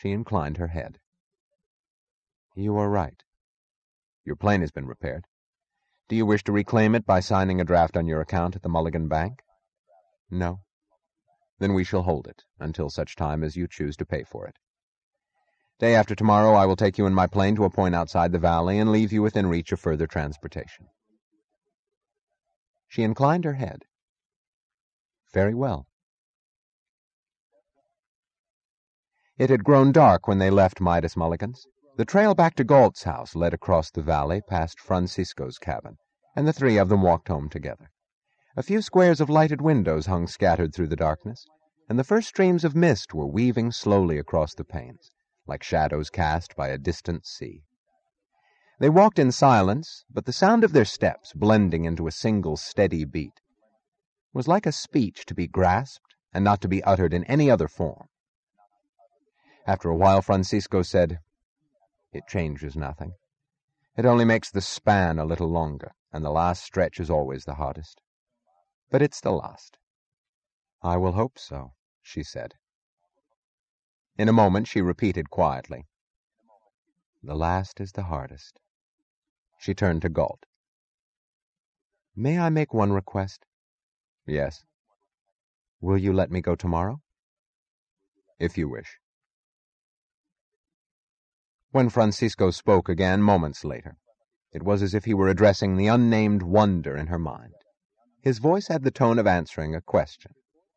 She inclined her head. You are right. Your plane has been repaired. Do you wish to reclaim it by signing a draft on your account at the Mulligan Bank? No. Then we shall hold it until such time as you choose to pay for it. Day after tomorrow I will take you in my plane to a point outside the valley and leave you within reach of further transportation. She inclined her head. Very well. It had grown dark when they left Midas Mulligan's. The trail back to Galt's house led across the valley past Francisco's cabin, and the three of them walked home together. A few squares of lighted windows hung scattered through the darkness, and the first streams of mist were weaving slowly across the panes, like shadows cast by a distant sea. They walked in silence, but the sound of their steps, blending into a single steady beat, was like a speech to be grasped and not to be uttered in any other form. After a while, Francisco said, It changes nothing. It only makes the span a little longer, and the last stretch is always the hardest. But it's the last. I will hope so, she said. In a moment she repeated quietly, The last is the hardest. She turned to Galt. May I make one request? Yes. Will you let me go tomorrow? If you wish. When Francisco spoke again moments later, it was as if he were addressing the unnamed wonder in her mind. His voice had the tone of answering a question.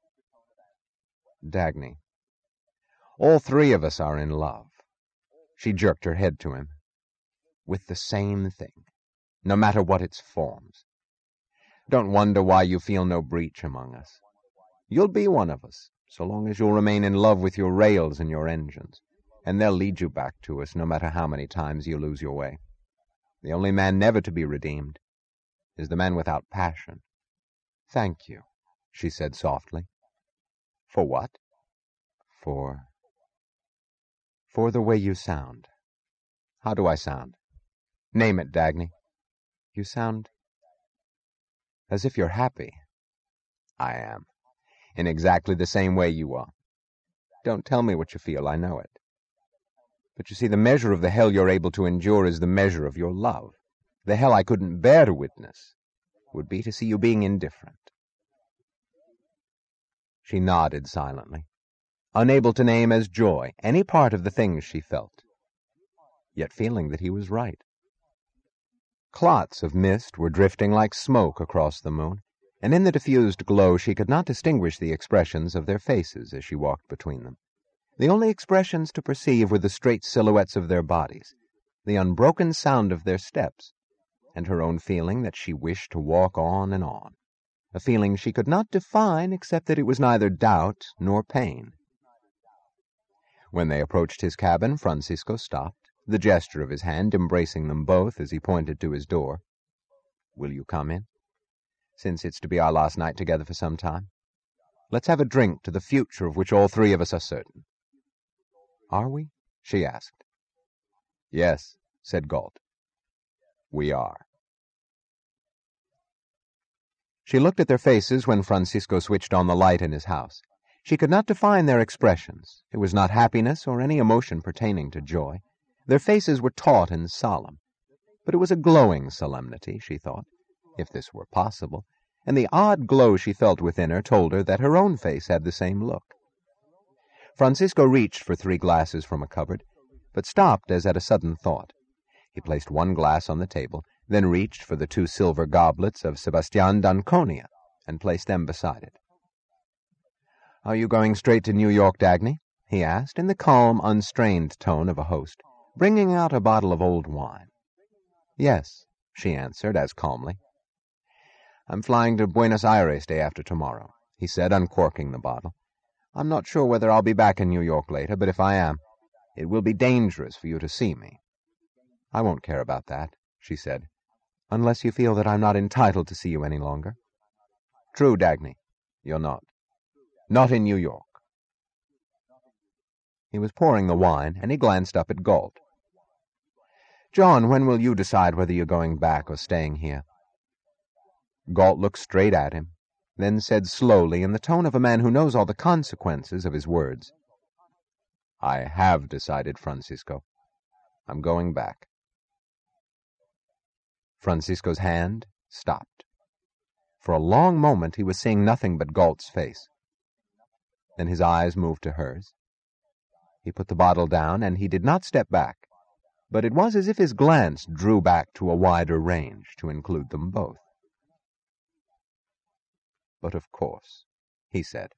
Dagny, all three of us are in love. She jerked her head to him. With the same thing, no matter what its forms. Don't wonder why you feel no breach among us. You'll be one of us, so long as you'll remain in love with your rails and your engines, and they'll lead you back to us no matter how many times you lose your way. The only man never to be redeemed is the man without passion. Thank you, she said softly. For what? For the way you sound. How do I sound? Name it, Dagny. You sound as if you're happy. I am, in exactly the same way you are. Don't tell me what you feel, I know it. But you see, the measure of the hell you're able to endure is the measure of your love. The hell I couldn't bear to witness would be to see you being indifferent. She nodded silently, unable to name as joy any part of the things she felt, yet feeling that he was right. Clots of mist were drifting like smoke across the moon, and in the diffused glow she could not distinguish the expressions of their faces as she walked between them. The only expressions to perceive were the straight silhouettes of their bodies, the unbroken sound of their steps, and her own feeling that she wished to walk on and on, a feeling she could not define except that it was neither doubt nor pain. When they approached his cabin, Francisco stopped, the gesture of his hand embracing them both as he pointed to his door. Will you come in? Since it's to be our last night together for some time. Let's have a drink to the future of which all three of us are certain. Are we? She asked. Yes, said Galt. We are. She looked at their faces when Francisco switched on the light in his house. She could not define their expressions. It was not happiness or any emotion pertaining to joy. Their faces were taut and solemn. But it was a glowing solemnity, she thought, if this were possible, and the odd glow she felt within her told her that her own face had the same look. Francisco reached for 3 glasses from a cupboard, but stopped as at a sudden thought. He placed one glass on the table, then reached for the 2 silver goblets of Sebastian d'Anconia, and placed them beside it. Are you going straight to New York, Dagny? He asked, in the calm, unstrained tone of a host, bringing out a bottle of old wine. Yes, she answered, as calmly. I'm flying to Buenos Aires day after tomorrow, he said, uncorking the bottle. I'm not sure whether I'll be back in New York later, but if I am, it will be dangerous for you to see me. I won't care about that, she said, unless you feel that I'm not entitled to see you any longer. True, Dagny, you're not. Not in New York. He was pouring the wine, and he glanced up at Galt. John, when will you decide whether you're going back or staying here? Galt looked straight at him, then said slowly, in the tone of a man who knows all the consequences of his words, I have decided, Francisco. I'm going back. Francisco's hand stopped. For a long moment he was seeing nothing but Galt's face. Then his eyes moved to hers. He put the bottle down, and he did not step back, but it was as if his glance drew back to a wider range to include them both. But of course, he said.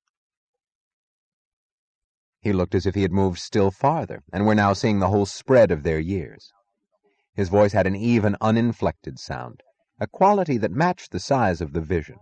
He looked as if he had moved still farther, and were now seeing the whole spread of their years. His voice had an even, uninflected sound, a quality that matched the size of the vision.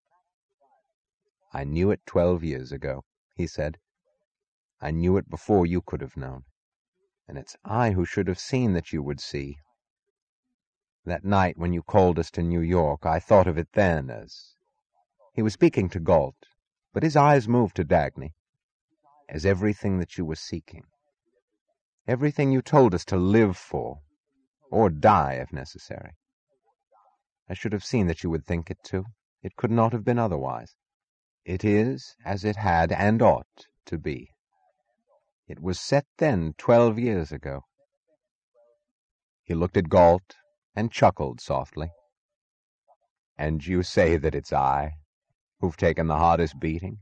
I knew it 12 years ago, he said. I knew it before you could have known, and it's I who should have seen that you would see. That night when you called us to New York, I thought of it then as— He was speaking to Galt, but his eyes moved to Dagny, as everything that you were seeking. Everything you told us to live for, or die if necessary. I should have seen that you would think it too. It could not have been otherwise. It is as it had and ought to be. It was set then 12 years ago. He looked at Galt and chuckled softly. And you say that it's I who've taken the hardest beating?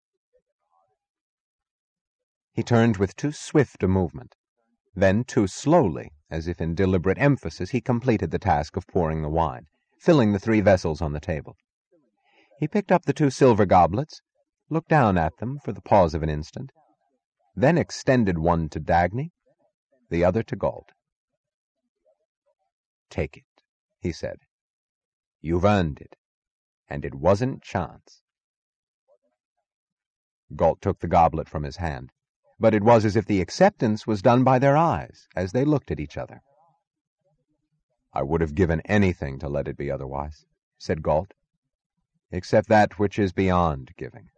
He turned with too swift a movement. Then, too slowly, as if in deliberate emphasis, he completed the task of pouring the wine, filling the 3 vessels on the table. He picked up the 2 silver goblets, looked down at them for the pause of an instant, then extended one to Dagny, the other to Galt. Take it, he said. You've earned it, and it wasn't chance. Galt took the goblet from his hand, but it was as if the acceptance was done by their eyes as they looked at each other. I would have given anything to let it be otherwise, said Galt, except that which is beyond giving.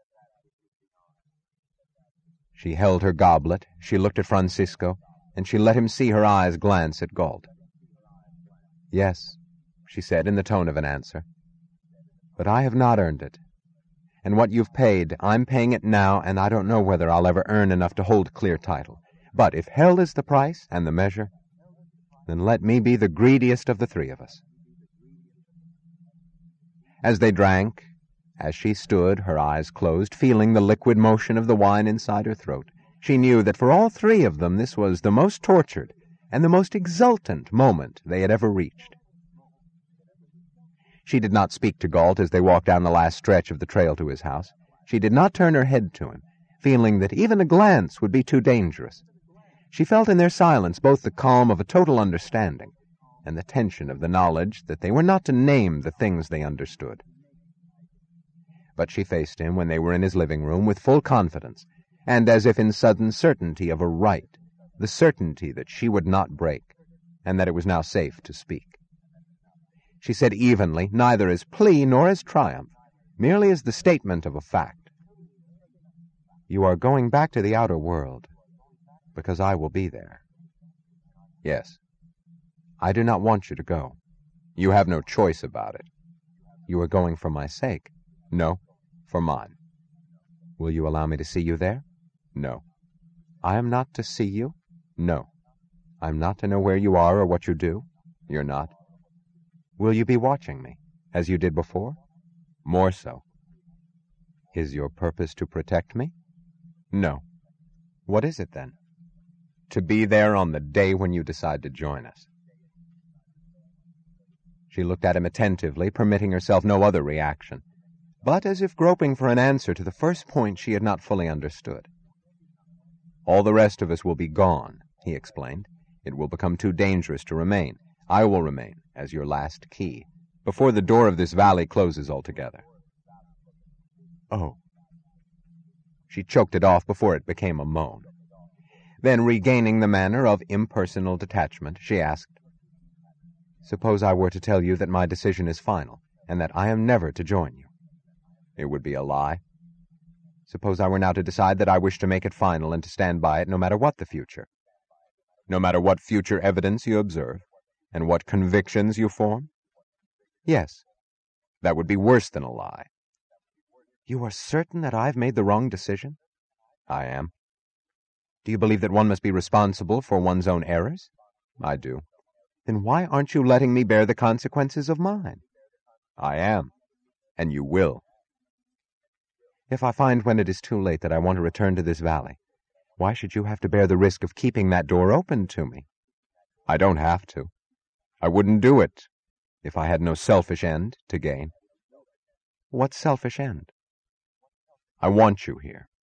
She held her goblet, she looked at Francisco, and she let him see her eyes glance at Galt. Yes, she said in the tone of an answer, but I have not earned it. And what you've paid, I'm paying it now, and I don't know whether I'll ever earn enough to hold clear title. But if hell is the price and the measure, then let me be the greediest of the 3 of us. As they drank, as she stood, her eyes closed, feeling the liquid motion of the wine inside her throat, she knew that for all 3 of them this was the most tortured and the most exultant moment they had ever reached. She did not speak to Galt as they walked down the last stretch of the trail to his house. She did not turn her head to him, feeling that even a glance would be too dangerous. She felt in their silence both the calm of a total understanding and the tension of the knowledge that they were not to name the things they understood. But she faced him when they were in his living room with full confidence, and as if in sudden certainty of a right, the certainty that she would not break, and that it was now safe to speak. She said evenly, neither as plea nor as triumph, merely as the statement of a fact. You are going back to the outer world, because I will be there. Yes. I do not want you to go. You have no choice about it. You are going for my sake. No, for mine. Will you allow me to see you there? No. I am not to see you? No. I am not to know where you are or what you do? You're not. Will you be watching me, as you did before? More so. Is your purpose to protect me? No. What is it, then? To be there on the day when you decide to join us. She looked at him attentively, permitting herself no other reaction, but as if groping for an answer to the first point she had not fully understood. All the rest of us will be gone, he explained. It will become too dangerous to remain. I will remain as your last key, before the door of this valley closes altogether. Oh. She choked it off before it became a moan. Then, regaining the manner of impersonal detachment, she asked, Suppose I were to tell you that my decision is final, and that I am never to join you. It would be a lie. Suppose I were now to decide that I wish to make it final and to stand by it no matter what the future. No matter what future evidence you observe, and what convictions you form? Yes. That would be worse than a lie. You are certain that I've made the wrong decision? I am. Do you believe that one must be responsible for one's own errors? I do. Then why aren't you letting me bear the consequences of mine? I am, and you will. If I find when it is too late that I want to return to this valley, why should you have to bear the risk of keeping that door open to me? I don't have to. I wouldn't do it if I had no selfish end to gain. What selfish end? I want you here.